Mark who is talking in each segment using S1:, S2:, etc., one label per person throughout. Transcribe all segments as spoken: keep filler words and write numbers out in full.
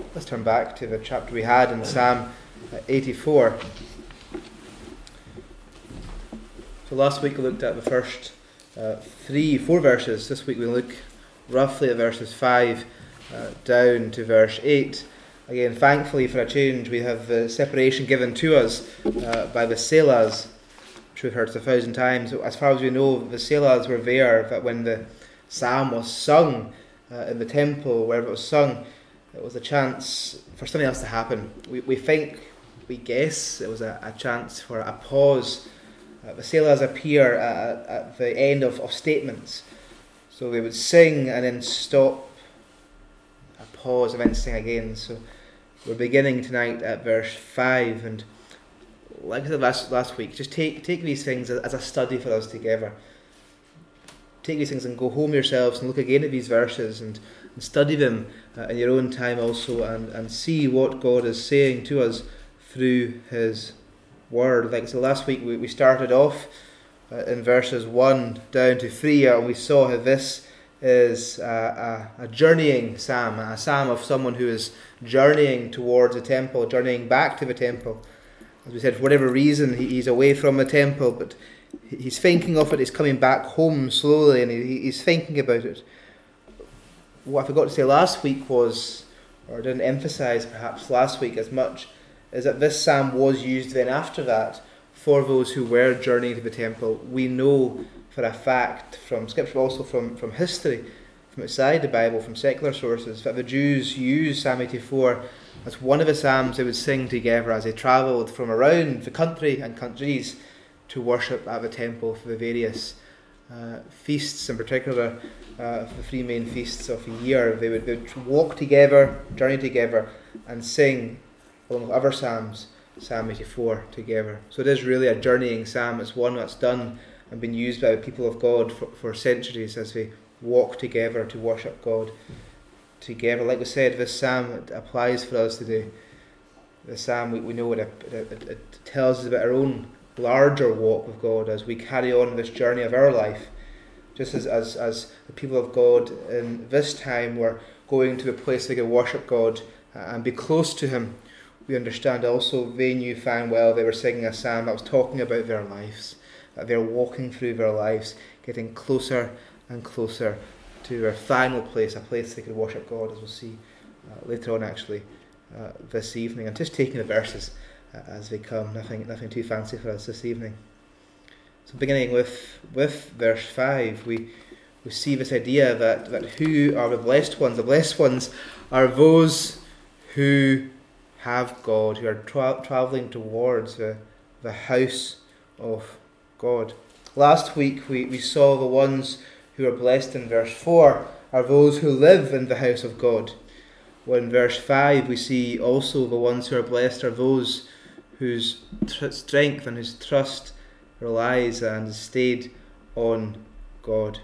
S1: Let's turn back to the chapter we had in Psalm eighty-four. So last week we looked at the first uh, three, four verses. This week we look roughly at verses five uh, down to verse eight. Again, thankfully for a change, we have the separation given to us uh, by the Selahs, which we've heard a thousand times. As far as we know, the Selahs were there that when the psalm was sung uh, in the temple, wherever it was sung, it was a chance for something else to happen. We we think, we guess, it was a, a chance for a pause. Uh, the Selahs appear at, at the end of, of statements. So they would sing and then stop, a pause, and then sing again. So we're beginning tonight at verse five, and like I said last, last week, just take, take these things as, as a study for us together. Take these things and go home yourselves and look again at these verses and, and study them uh, in your own time also, and, and see what God is saying to us through His Word. Like so last week we, we started off uh, in verses one down to three, and we saw how this is a, a, a journeying psalm, a psalm of someone who is journeying towards the temple, journeying back to the temple. As we said, for whatever reason he, he's away from the temple, but he's thinking of it, he's coming back home slowly, and he, he's thinking about it. What I forgot to say last week was, or didn't emphasise perhaps last week as much, is that this psalm was used then after that for those who were journeying to the temple. We know for a fact from Scripture, also from, from history, from outside the Bible, from secular sources, that the Jews used Psalm eighty-four as one of the psalms they would sing together as they travelled from around the country and countries to worship at the temple for the various uh, feasts, in particular uh, the three main feasts of the year. They would, they would walk together, journey together, and sing, along with other psalms, Psalm eighty-four together. So it is really a journeying psalm. It's one that's done and been used by the people of God for, for centuries as they walk together to worship God together. Like we said, this psalm it applies for us today. The psalm, we, we know it, it, it, it tells us about our own larger walk with God as we carry on this journey of our life. Just as, as, as the people of God in this time were going to a place they could worship God and be close to Him, we understand also they knew fine well they were singing a psalm that was talking about their lives, that they're walking through their lives, getting closer and closer to their final place, a place they could worship God, as we'll see uh, later on actually uh, this evening. I'm just taking the verses uh, as they come, nothing nothing too fancy for us this evening. So beginning with with verse five, we we see this idea that, that who are the blessed ones? The blessed ones are those who have God, who are tra- travelling towards the, the house of God. Last week we, we saw the ones who are blessed in verse four are those who live in the house of God. Well, in verse five we see also the ones who are blessed are those whose tr- strength and whose trust relies and is stayed on God.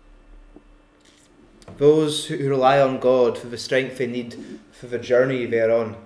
S1: Those who rely on God for the strength they need for the journey they're on.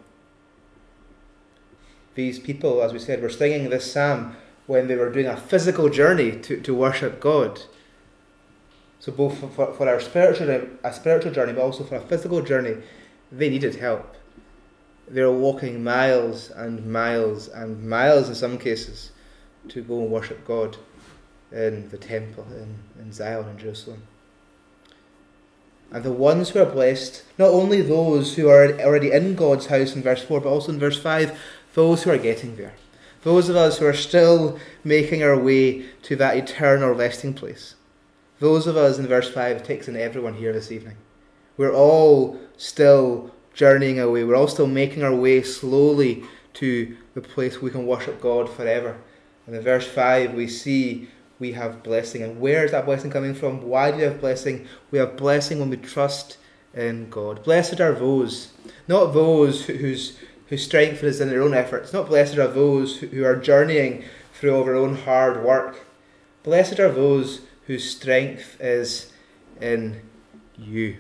S1: These people, as we said, were singing this psalm when they were doing a physical journey to, to worship God. So both for, for, for our spiritual, a spiritual journey, but also for a physical journey, they needed help. They were walking miles and miles and miles in some cases to go and worship God in the temple in, in Zion in Jerusalem. And the ones who are blessed, not only those who are already in God's house in verse four, but also in verse five, those who are getting there. Those of us who are still making our way to that eternal resting place. Those of us in verse five, it takes in everyone here this evening. We're all still journeying away. We're all still making our way slowly to the place we can worship God forever. And in verse five we see we have blessing. And where is that blessing coming from? Why do we have blessing? We have blessing when we trust in God. Blessed are those, not those whose whose strength is in their own efforts. Not blessed are those who are journeying through all their own hard work. Blessed are those whose strength is in you.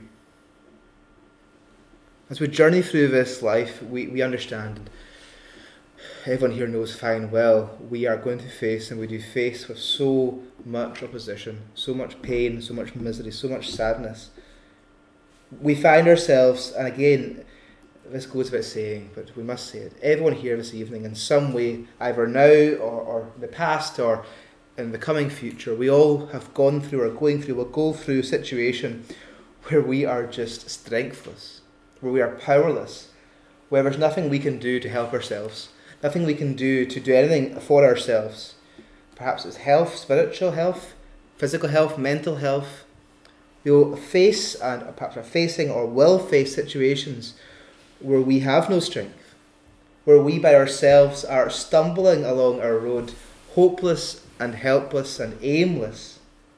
S1: As we journey through this life, we, we understand, everyone here knows fine well, we are going to face, and we do face with so much opposition, so much pain, so much misery, so much sadness. We find ourselves, and again, this goes without saying, but we must say it. Everyone here this evening, in some way, either now or, or in the past or in the coming future, we all have gone through or going through, will go through a situation where we are just strengthless, where we are powerless, where there's nothing we can do to help ourselves, nothing we can do to do anything for ourselves. Perhaps it's health, spiritual health, physical health, mental health. We will face, and perhaps are facing or will face situations where we have no strength, where we by ourselves are stumbling along our road, hopeless and helpless and aimless.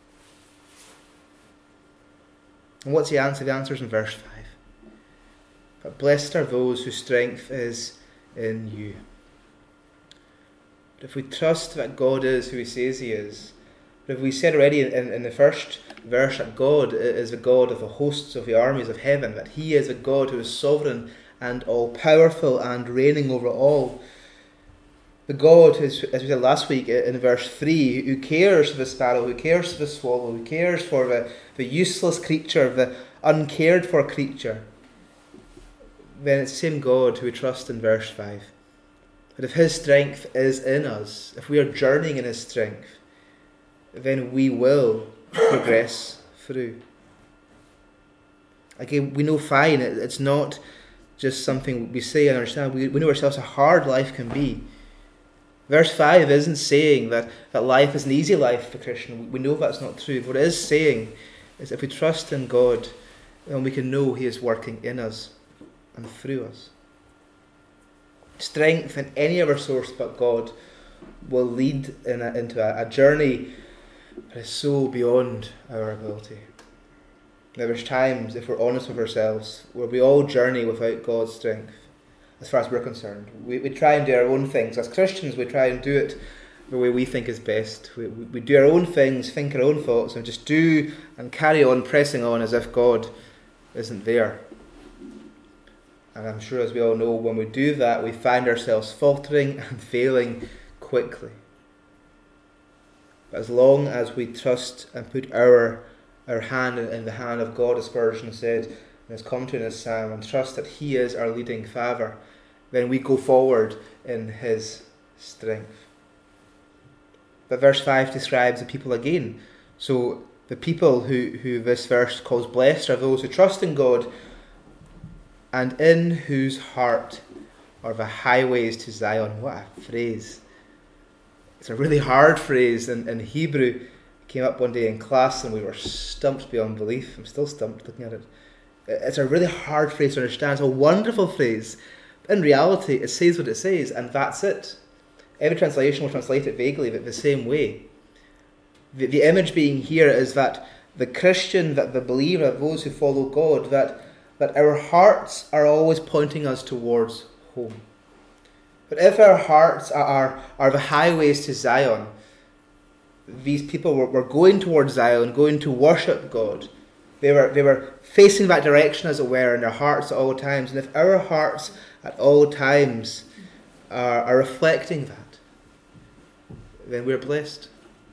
S1: And what's the answer? The answer is in verse five. But blessed are those whose strength is in you. But if we trust that God is who he says he is, but if we said already in, in the first verse that God is the God of the hosts of the armies of heaven, that he is a God who is sovereign and all-powerful and reigning over all. The God, as we said last week in verse three, who cares for the sparrow, who cares for the swallow, who cares for the, the useless creature, the uncared for creature, then it's the same God who we trust in verse five. That if his strength is in us, if we are journeying in his strength, then we will progress through. Again, we know fine, it's not just something we say and understand. We, we know ourselves how hard life can be. Verse five isn't saying that, that life is an easy life for Christian. We know that's not true. What it is saying is if we trust in God, then we can know he is working in us and through us. Strength in any other source but God will lead in a, into a, a journey that is so beyond our ability. Now there's times, if we're honest with ourselves, where we all journey without God's strength, as far as we're concerned. We, we try and do our own things. As Christians, we try and do it the way we think is best. We, we, we do our own things, think our own thoughts, and just do and carry on pressing on as if God isn't there. And I'm sure, as we all know, when we do that, we find ourselves faltering and failing quickly. But as long as we trust and put our our hand in the hand of God, as Spurgeon said in his commentary in his psalm, and trust that he is our leading Father, then we go forward in his strength. But verse five describes the people again. So the people who, who this verse calls blessed are those who trust in God and in whose heart are the highways to Zion. What a phrase. It's a really hard phrase in, in Hebrew. It came up one day in class and we were stumped beyond belief. I'm still stumped looking at it. It's a really hard phrase to understand. It's a wonderful phrase. But in reality, it says what it says, and that's it. Every translation will translate it vaguely, but the same way. The, the image being here is that the Christian, that the believer, those who follow God, that, that our hearts are always pointing us towards home. But if our hearts are, are, are the highways to Zion, these people were, were going towards Zion, going to worship God. They were, they were facing that direction, as it were, in their hearts at all times. And if our hearts at all times are, are reflecting that, then we're blessed.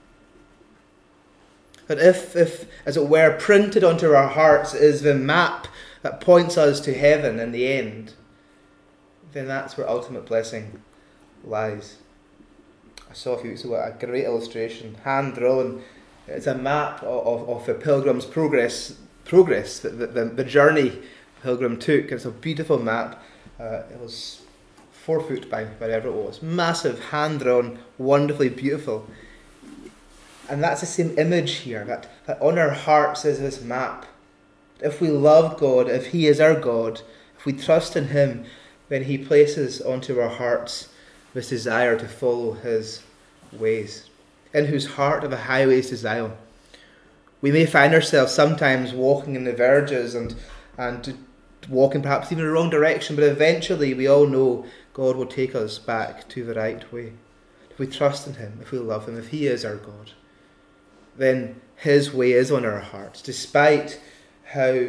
S1: But if, if, as it were, printed onto our hearts is the map that points us to heaven in the end, then that's where ultimate blessing lies. I saw a few weeks ago a great illustration, hand-drawn. It's a map of, of, of the Pilgrim's Progress, progress the, the, the journey the Pilgrim took. It's a beautiful map. Uh, it was four foot by whatever it was. Massive, hand-drawn, wonderfully beautiful. And that's the same image here, that, that on our hearts is this map. If we love God, if he is our God, if we trust in him, then he places onto our hearts this desire to follow his ways, in whose heart are the highways to Zion. We may find ourselves sometimes walking in the verges and, and walking perhaps even in the wrong direction, but eventually we all know God will take us back to the right way. If we trust in him, if we love him, if he is our God, then his way is on our hearts, despite how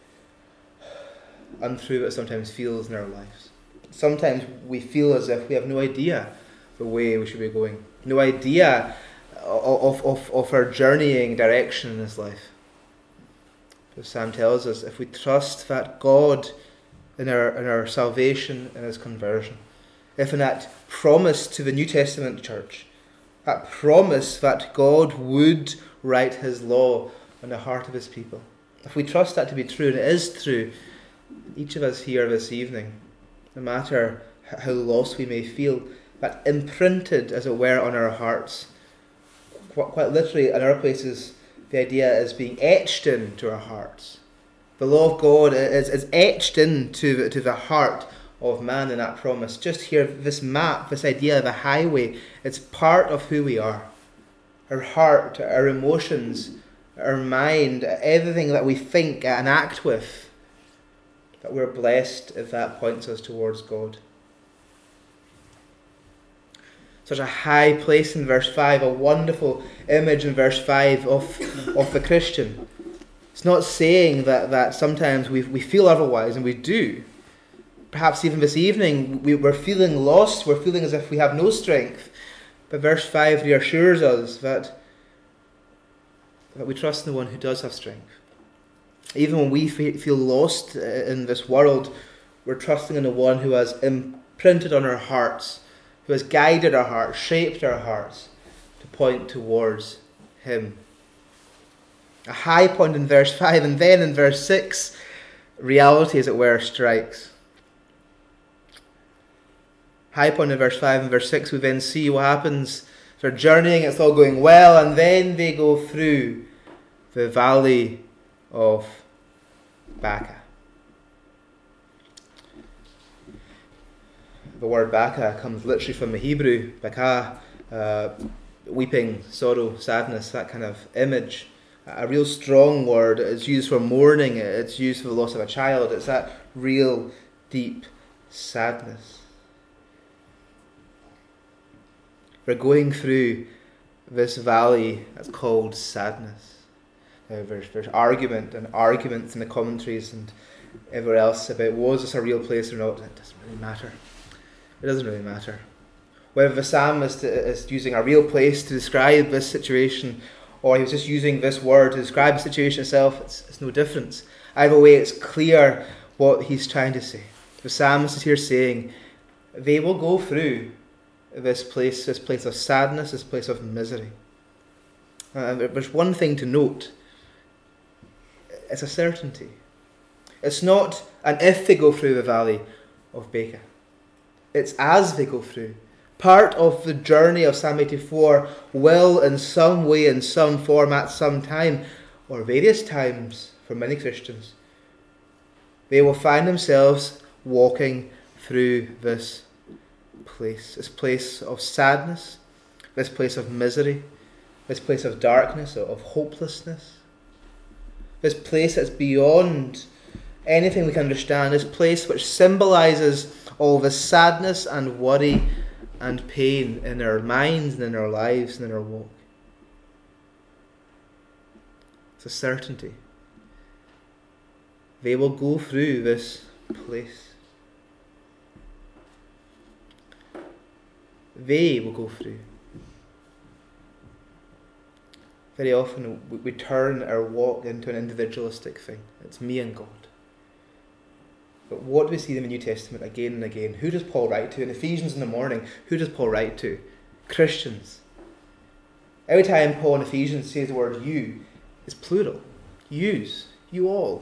S1: untrue it sometimes feels in our lives. Sometimes we feel as if we have no idea the way we should be going, no idea of, of, of our journeying direction in this life. But Psalm tells us, if we trust that God in our, in our salvation and his conversion. If in that promise to the New Testament church, that promise that God would write his law on the heart of his people, if we trust that to be true, and it is true, each of us here this evening, no matter how lost we may feel, that imprinted, as it were, on our hearts, quite, quite literally in our places, the idea is being etched into our hearts. The law of God is, is etched into the, to the heart of man in that promise. Just here, this map, this idea of a highway, it's part of who we are. Our heart, our emotions, our mind, everything that we think and act with, that we're blessed if that points us towards God. Such a high place in verse five, a wonderful image in verse five of, of the Christian. It's not saying that, that sometimes we we feel otherwise, and we do. Perhaps even this evening we, we're feeling lost, we're feeling as if we have no strength. But verse five reassures us that, that we trust in the one who does have strength. Even when we feel lost in this world, we're trusting in the one who has imprinted on our hearts, who has guided our hearts, shaped our hearts to point towards him. A high point in verse five, and then in verse six, reality, as it were, strikes. High point in verse five and verse six, we then see what happens. They're journeying, it's all going well, and then they go through the valley of Baca. The word Baca comes literally from the Hebrew, Baca, uh, weeping, sorrow, sadness, that kind of image. A real strong word. It's used for mourning, it's used for the loss of a child. It's that real deep sadness. We're going through this valley that's called sadness. Now, there's, there's argument and arguments in the commentaries and everywhere else about was this a real place or not. It doesn't really matter. It doesn't really matter. Whether the psalmist is using a real place to describe this situation, or he was just using this word to describe the situation itself, it's, it's no difference. Either way, it's clear what he's trying to say. The psalmist is here saying, they will go through this place, this place of sadness, this place of misery. And there's one thing to note. It's a certainty. It's not an if they go through the valley of Baca. It's as they go through. Part of the journey of Psalm eighty-four will in some way, in some form, at some time, or various times for many Christians, they will find themselves walking through this place. This place of sadness, this place of misery, this place of darkness, of hopelessness. This place that's beyond anything we can understand. This place which symbolises all the sadness and worry and pain in our minds and in our lives and in our walk. It's a certainty. They will go through this place. They will go through. Very often we turn our walk into an individualistic thing. It's me and God. But what do we see in the New Testament again and again? Who does Paul write to? In Ephesians in the morning, who does Paul write to? Christians. Every time Paul in Ephesians says the word you, it's plural. Yous. You all.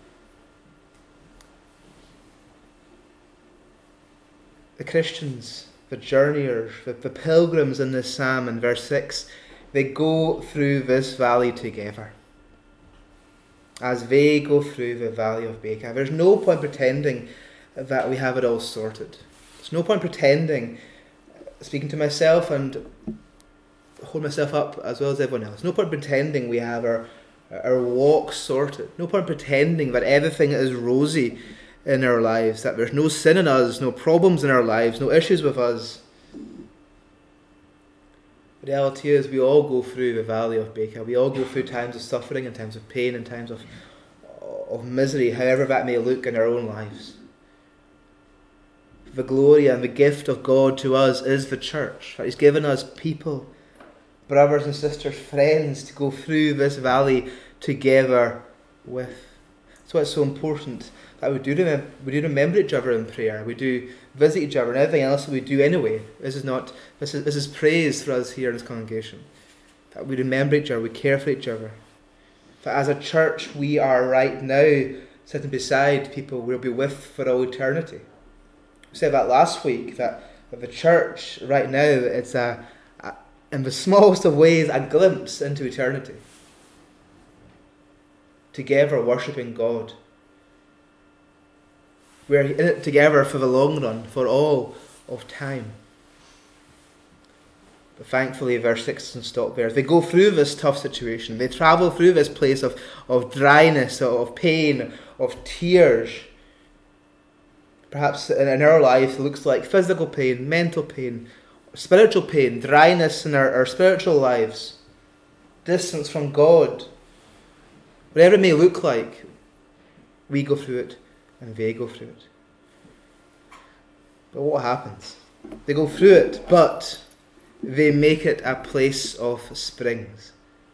S1: The Christians, the journeyers, the, the pilgrims in this psalm in verse six, they go through this valley together. As they go through the valley of Baca. There's no point pretending that we have it all sorted. There's no point pretending, speaking to myself and hold myself up as well as everyone else, no point pretending we have our, our walk sorted. No point pretending that everything is rosy in our lives, that there's no sin in us, no problems in our lives, no issues with us. The reality is we all go through the valley of Baca. We all go through times of suffering and times of pain and times of, of misery, however that may look in our own lives. The glory and the gift of God to us is the church. He's given us people, brothers and sisters, friends to go through this valley together with. That's why it's so important that we do, remember, we do remember each other in prayer. We do visit each other and everything else that we do anyway. This is not this is, this is praise for us here in this congregation. That we remember each other, we care for each other. That as a church we are right now sitting beside people we'll be with for all eternity. We said that last week, that, that the church right now, it's a, a, in the smallest of ways, a glimpse into eternity. Together worshipping God. We're in it together for the long run, for all of time. But thankfully, verse six doesn't stop there. They go through this tough situation. They travel through this place of, of dryness, of pain, of tears. Perhaps in, in our life it looks like physical pain, mental pain, spiritual pain, dryness in our, our spiritual lives, distance from God. Whatever it may look like, we go through it and they go through it. But what happens? They go through it, but they make it a place of springs.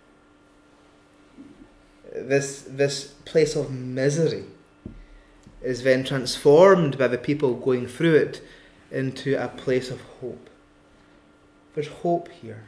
S1: This, this place of misery is then transformed by the people going through it into a place of hope. There's hope here.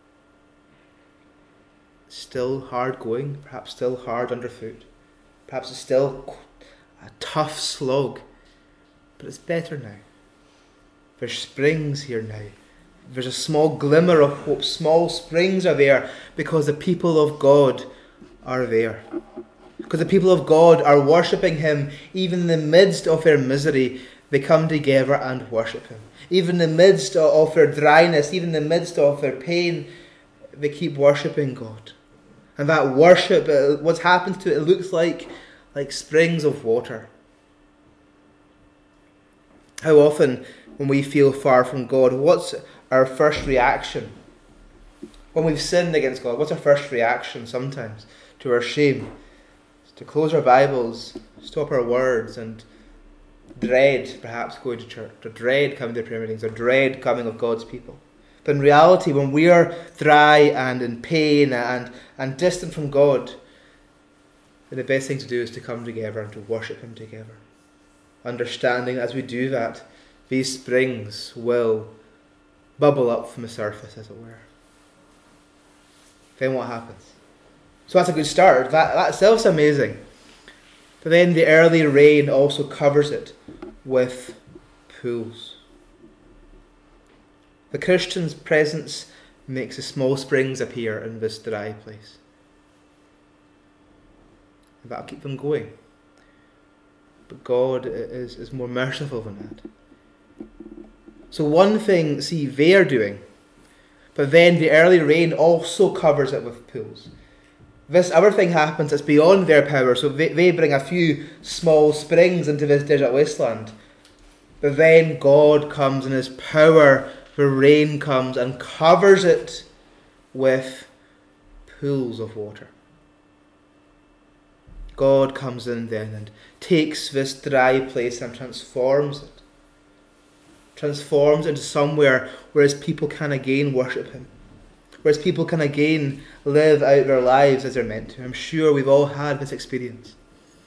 S1: Still hard going, perhaps still hard underfoot. Perhaps it's still a tough slog, but it's better now. There's springs here now. There's a small glimmer of hope. Small springs are there because the people of God are there. Because the people of God are worshipping Him. Even in the midst of their misery, they come together and worship Him. Even in the midst of their dryness, even in the midst of their pain, they keep worshipping God. And that worship, what happens to it, it looks like, like springs of water. How often when we feel far from God, what's our first reaction? When we've sinned against God, what's our first reaction sometimes? To our shame. To close our Bibles, stop our words, and dread perhaps going to church, or dread coming to prayer meetings, or dread coming of God's people. But in reality, when we are dry and in pain and, and distant from God, then the best thing to do is to come together and to worship Him together. Understanding as we do that, these springs will bubble up from the surface, as it were. Then what happens? So that's a good start. That, that itself's amazing. But then the early rain also covers it with pools. The Christian's presence makes the small springs appear in this dry place. And that'll keep them going. But God is, is more merciful than that. So one thing, see, they're doing, but then the early rain also covers it with pools. This other thing happens that's beyond their power, so they, they bring a few small springs into this desert wasteland. But then God comes in His power, the rain comes and covers it with pools of water. God comes in then and takes this dry place and transforms it. Transforms into somewhere where His people can again worship Him. Where His people can again live out their lives as they're meant to. I'm sure we've all had this experience.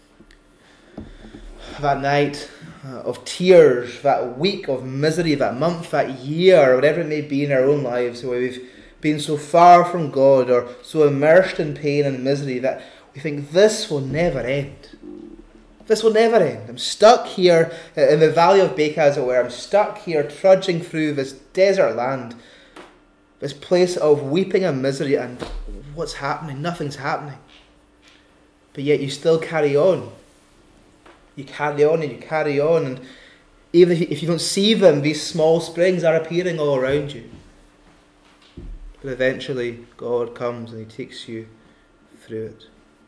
S1: That night uh, of tears, that week of misery, that month, that year, or whatever it may be in our own lives, where we've been so far from God or so immersed in pain and misery that we think this will never end. This will never end. I'm stuck here in the valley of Baca, as it were. I'm stuck here trudging through this desert land, this place of weeping and misery, and what's happening? Nothing's happening. But yet you still carry on. You carry on and you carry on, and even if you, if you don't see them, these small springs are appearing all around you. But eventually God comes and He takes you through it.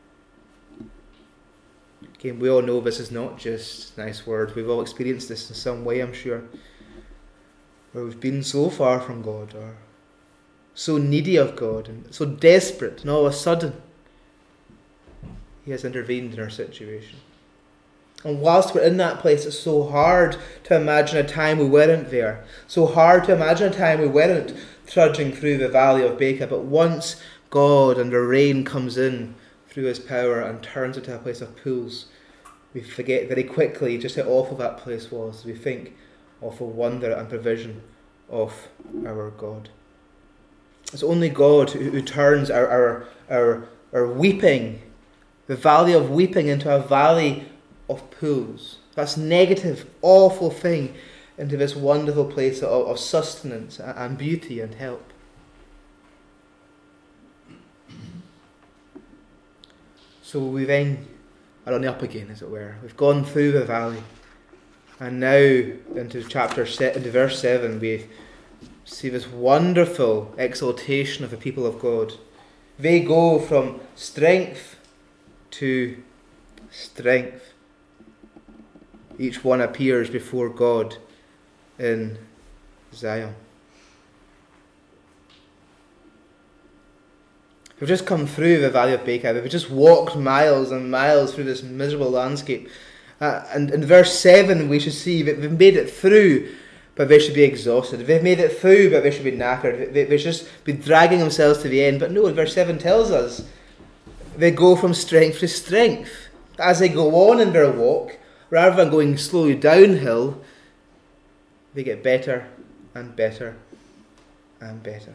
S1: Again, we all know this is not just nice words. We've all experienced this in some way, I'm sure. Where we've been so far from God, or so needy of God, and so desperate, and all of a sudden He has intervened in our situation. And whilst we're in that place, it's so hard to imagine a time we weren't there. So hard to imagine a time we weren't trudging through the valley of Baca. But once God and the rain comes in through His power and turns it to a place of pools, we forget very quickly just how awful that place was. We think of the wonder and provision of our God. It's only God who, who turns our, our, our, our weeping, the valley of weeping, into a valley of pools. That's negative, awful thing, into this wonderful place of, of sustenance and beauty and help. So we then are on the up again, as it were. We've gone through the valley, and now into chapter se- into verse seven, we see this wonderful exaltation of the people of God. They go from strength to strength. Each one appears before God in Zion. We've just come through the Valley of Baca. We've just walked miles and miles through this miserable landscape. Uh, and in verse seven we should see that they've made it through, but they should be exhausted. They've made it through, but they should be knackered. They, they should just be dragging themselves to the end. But no, verse seven tells us they go from strength to strength. As they go on in their walk, rather than going slowly downhill, they get better and better and better.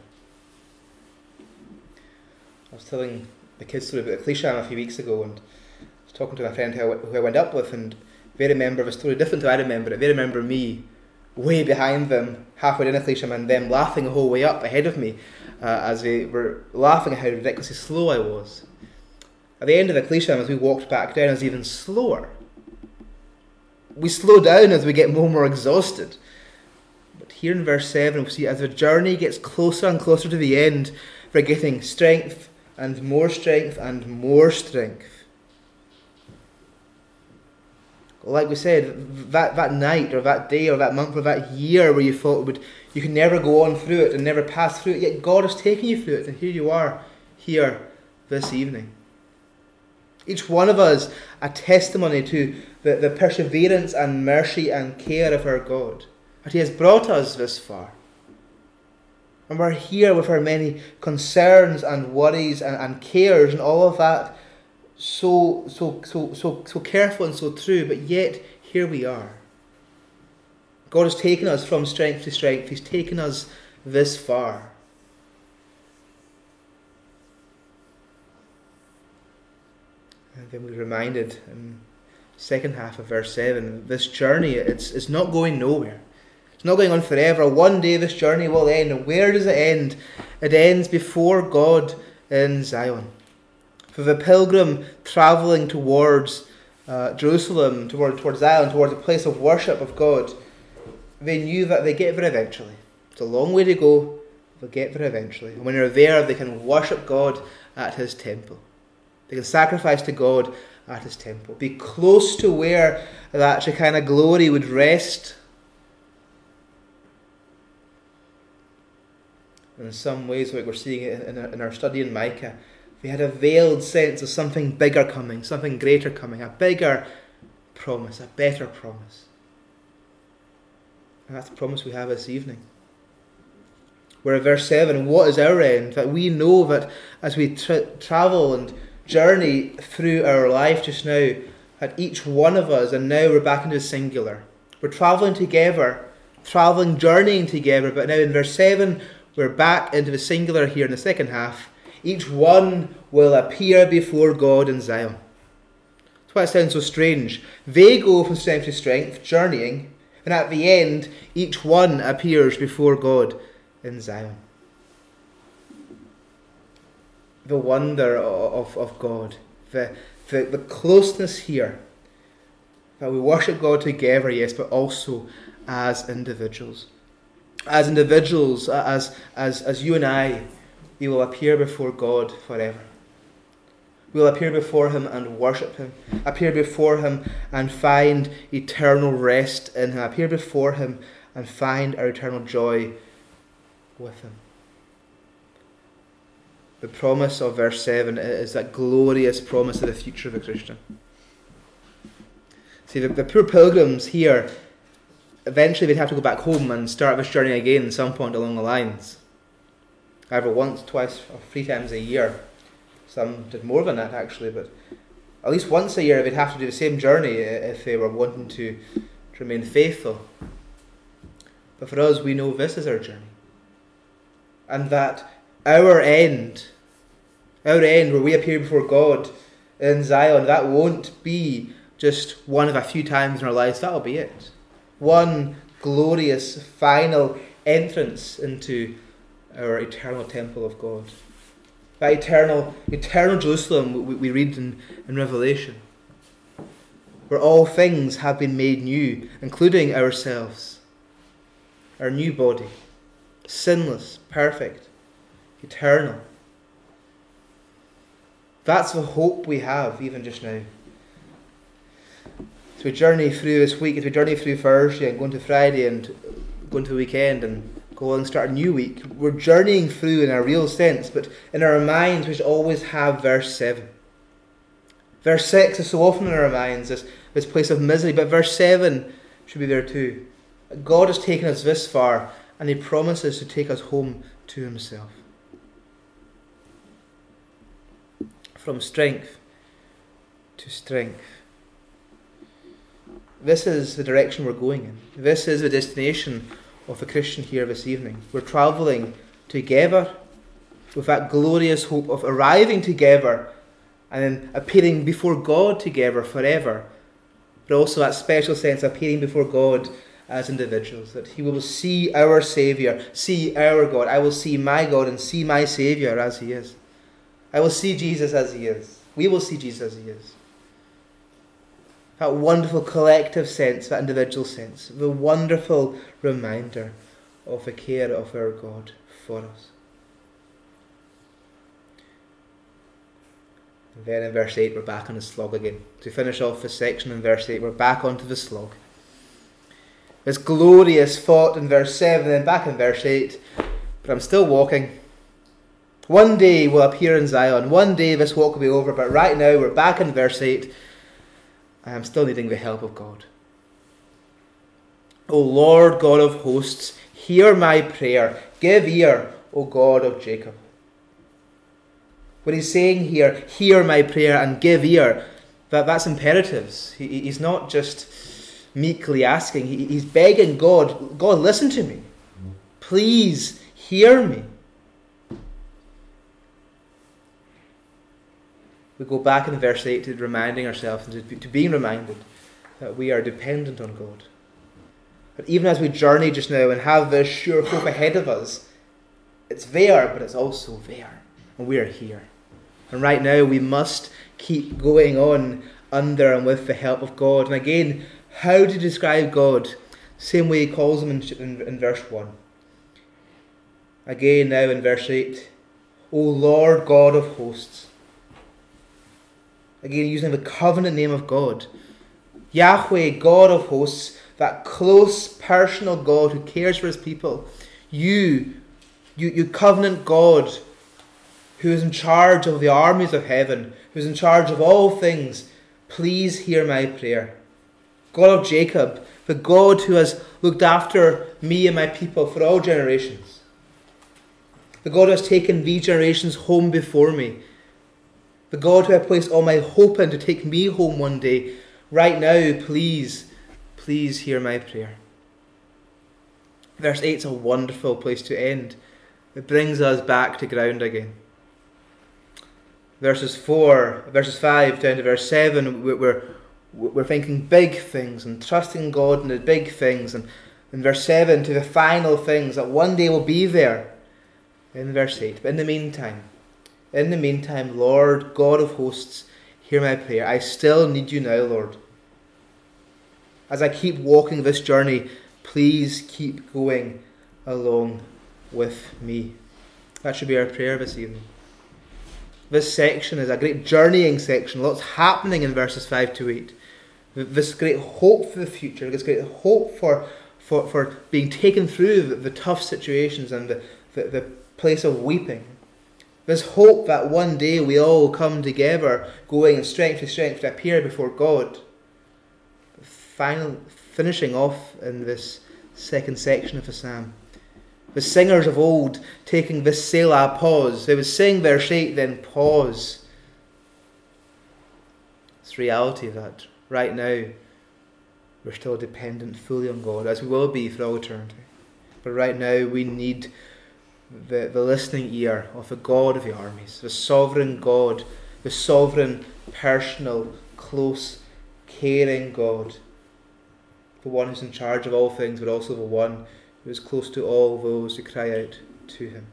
S1: I was telling the kids story about the Cleisham a few weeks ago, and I was talking to my friend who I, who I went up with, and they remember the story different to I remember it. They remember me way behind them, halfway down the Cleisham, and them laughing the whole way up ahead of me uh, as they were laughing at how ridiculously slow I was. At the end of the Cleisham, as we walked back down, I was even slower. We slow down as we get more and more exhausted. But here in verse seven, we see as the journey gets closer and closer to the end, we're getting strength and more strength and more strength. Like we said, that, that night or that day or that month or that year where you thought it would, you could never go on through it and never pass through it, yet God has taken you through it, and here you are, here this evening. Each one of us a testimony to the, the perseverance and mercy and care of our God, that He has brought us this far. And we're here with our many concerns and worries and, and cares and all of that, so so so so so careful and so true, but yet here we are. God has taken us from strength to strength. He's taken us this far. And then we're reminded in the second half of verse seven, this journey, it's it's not going nowhere. It's not going on forever. One day this journey will end. And where does it end? It ends before God in Zion. For the pilgrim travelling towards uh, Jerusalem, toward, towards Zion, towards a place of worship of God, they knew that they get there eventually. It's a long way to go. They'll get there eventually. And when they're there, they can worship God at His temple. They can sacrifice to God at His temple. Be close to where that Shekinah glory would rest. And in some ways, like we're seeing it in our, in our study in Micah, we had a veiled sense of something bigger coming, something greater coming, a bigger promise, a better promise. And that's the promise we have this evening. We're at verse seven, what is our end? That we know that as we tra- travel and journey through our life just now, that each one of us, and now we're back into the singular. We're travelling together, travelling, journeying together, but now in verse seven, we're back into the singular here in the second half. Each one will appear before God in Zion. That's why it sounds so strange. They go from strength to strength, journeying, and at the end, each one appears before God in Zion. The wonder of, of God, the, the, the closeness here, that we worship God together, yes, but also as individuals. As individuals, as, as, as you and I, we will appear before God forever. We will appear before Him and worship Him. Appear before Him and find eternal rest in Him. Appear before Him and find our eternal joy with Him. The promise of verse seven is that glorious promise of the future of a Christian. See, the, the poor pilgrims here, eventually they'd have to go back home and start this journey again at some point along the lines. Either once, twice, or three times a year. Some did more than that actually, but at least once a year they'd have to do the same journey if they were wanting to, to remain faithful. But for us, we know this is our journey. And that our end, our end where we appear before God in Zion, that won't be just one of a few times in our lives. That'll be it. One glorious final entrance into our eternal temple of God. That eternal, eternal Jerusalem we, we read in, in Revelation, where all things have been made new, including ourselves, our new body, sinless, perfect, eternal. That's the hope we have even just now. As we journey through this week, as we journey through Thursday and going to Friday and going to the weekend and go on and start a new week, we're journeying through in a real sense, but in our minds we should always have verse seven. Verse six is so often in our minds, this, this place of misery, but verse seven should be there too. God has taken us this far, and He promises to take us home to Himself. From strength to strength. This is the direction we're going in. This is the destination of the Christian here this evening. We're travelling together with that glorious hope of arriving together and then appearing before God together forever. But also that special sense of appearing before God as individuals, that He will see our Saviour, see our God. I will see my God and see my Saviour as He is. I will see Jesus as He is. We will see Jesus as He is. That wonderful collective sense, that individual sense, the wonderful reminder of the care of our God for us. And then in verse eight, we're back on the slog again. To finish off this section in verse eight, we're back onto the slog. This glorious thought in verse seven, and back in verse eight, but I'm still walking. One day we'll appear in Zion. One day this walk will be over, but right now we're back in verse eight. I am still needing the help of God. O Lord God of hosts, hear my prayer. Give ear, O God of Jacob. What he's saying here, hear my prayer and give ear, that, that's imperatives. He, he's not just meekly asking. He, he's begging God, God, listen to me. Please hear me. We go back in verse eight to reminding ourselves, and to, to being reminded that we are dependent on God. But even as we journey just now and have this sure hope ahead of us, it's there, but it's also there. And we are here. And right now we must keep going on under and with the help of God. And again, how to describe God? Same way He calls Him in, in, in verse one. Again now in verse eight. O Lord God of hosts. Again, using the covenant name of God. Yahweh, God of hosts, that close, personal God who cares for His people. You, you, you covenant God who is in charge of the armies of heaven, who is in charge of all things, please hear my prayer. God of Jacob, the God who has looked after me and my people for all generations. The God who has taken these generations home before me. The God who I placed all my hope in to take me home one day. Right now, please, please hear my prayer. Verse eight is a wonderful place to end. It brings us back to ground again. Verses four, verses five down to verse seven, we're, we're thinking big things and trusting God in the big things. And in verse seven to the final things that one day will be there in verse eight. But in the meantime, In the meantime, Lord, God of hosts, hear my prayer. I still need you now, Lord. As I keep walking this journey, please keep going along with me. That should be our prayer this evening. This section is a great journeying section. Lots happening in verses five to eight. This great hope for the future. This great hope for, for, for being taken through the, the tough situations and the, the, the place of weeping. This hope that one day we all come together, going in strength to strength to appear before God. Final, finishing off in this second section of the psalm. The singers of old taking this Selah pause. They would sing verse eight, then pause. It's the reality that right now we're still dependent fully on God, as we will be for all eternity. But right now we need the, the listening ear of the God of the armies, the sovereign God, the sovereign, personal, close, caring God, the one who's in charge of all things, but also the one who is close to all those who cry out to him.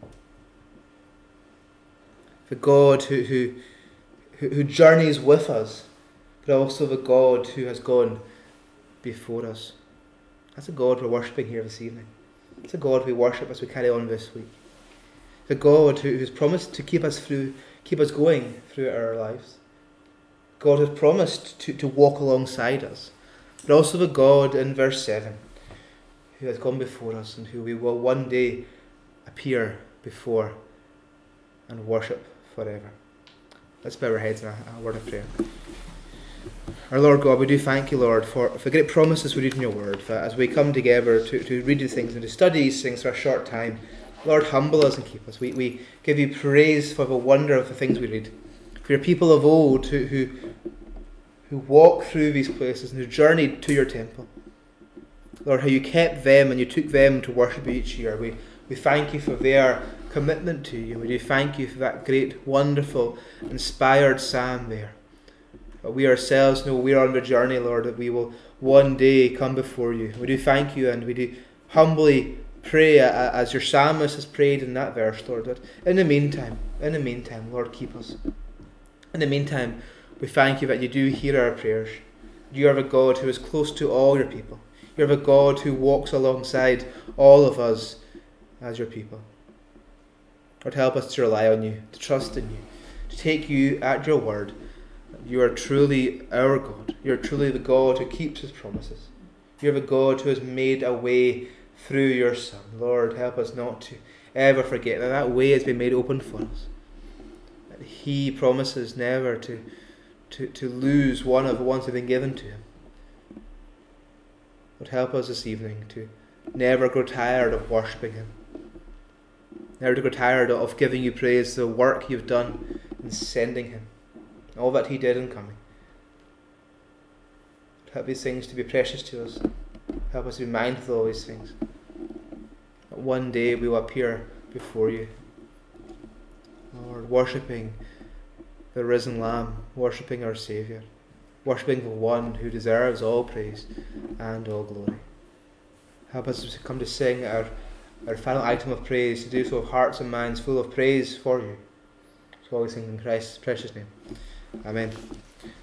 S1: The God who, who, who, who journeys with us, but also the God who has gone before us. That's a God we're worshipping here this evening. It's a God we worship as we carry on this week. The God who, who's promised to keep us through, keep us going through our lives. God has promised to, to walk alongside us. But also the God in verse seven, who has gone before us and who we will one day appear before and worship forever. Let's bow our heads in a, a word of prayer. Our Lord God, we do thank you, Lord, for, for the great promises we read in your word, that as we come together to, to read these things and to study these things for a short time, Lord, humble us and keep us. We, we give you praise for the wonder of the things we read. For your people of old who, who, who walked through these places and who journeyed to your temple. Lord, how you kept them and you took them to worship you each year. We, we thank you for their commitment to you. We do thank you for that great, wonderful, inspired psalm there. But we ourselves know we are on the journey, Lord, that we will one day come before you. We do thank you and we do humbly pray as your psalmist has prayed in that verse, Lord, that in the meantime, in the meantime, Lord, keep us. In the meantime, we thank you that you do hear our prayers. You are the God who is close to all your people. You are the God who walks alongside all of us as your people. Lord, help us to rely on you, to trust in you, to take you at your word. You are truly our God. You are truly the God who keeps his promises. You are the God who has made a way through your Son. Lord, help us not to ever forget that that way has been made open for us. That he promises never to, to, to lose one of the ones that have been given to him. Lord, help us this evening to never grow tired of worshipping him. Never to grow tired of giving you praise for the work you've done in sending him. All that he did in coming. Help these things to be precious to us. Help us to be mindful of all these things. That one day we will appear before you. Lord, worshipping the risen Lamb, worshipping our Saviour, worshipping the one who deserves all praise and all glory. Help us to come to sing our, our final item of praise, to do so with hearts and minds full of praise for you. So all we sing in Christ's precious name. Amen.